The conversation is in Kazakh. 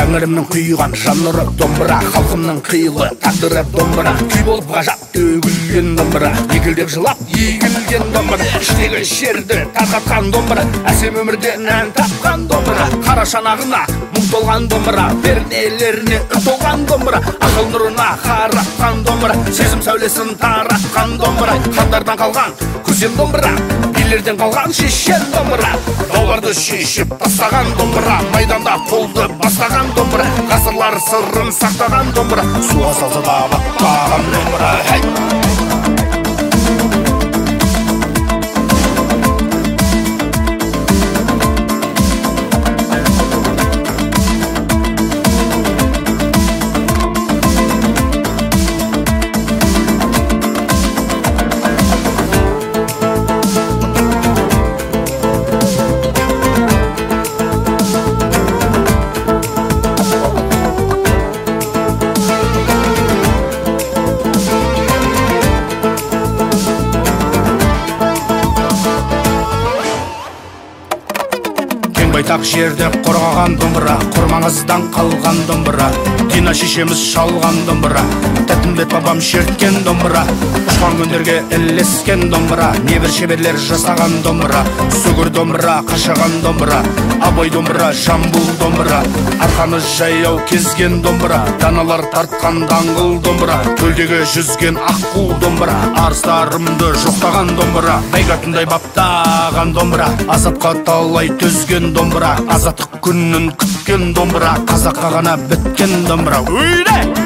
тәңірімнің құйған жаннұры домбыра, халқымның қилы тағдыры домбыра, күй болып ғажап төгілген домбыра, егілдеп жылап егілген домбыра, іштегі шерді тарқатқан домбыра, әсем өмірден ән тапқан домбыра, қара шанағына мұң толған домбыра, пернелеріне үн толған домбыра, ақыл нұрына қаратқан домбыра, сезім сәулесін таратқан домбыра, хандардан қалған көсем домбыра, билерден қалған шешен домбыра, дауларды шешіп тастаған домбыра, майданда қолды бастаған домбыра, ғасырлар сырын сақтаған домбыра, суға салса да батпаған домбыра. Байтақ жерде қорғаған домбыра, құрмаңыздан қалған домбыра, Дина шешеміз шалған домбыра, Тәттімбет бабам шерткен домбыра, ұшқан күндерге ілескен домбыра, небір шеберлер жасаған домбыра, сүгір домбыра, қашаған домбыра, абай домбыра, жамбыл домбыра, арқаны жаяу кезген домбыра, даналар тартқан даңғыл домбыра, көлдегі жүзген аққу домбыра, арыстарымды жоқтаған домбыра, бәйгатындай баптаған домбыра, азапқа талай төзген домбыра, азаттық күнін күткен домбыра, қазаққа ғана біткен домбыра.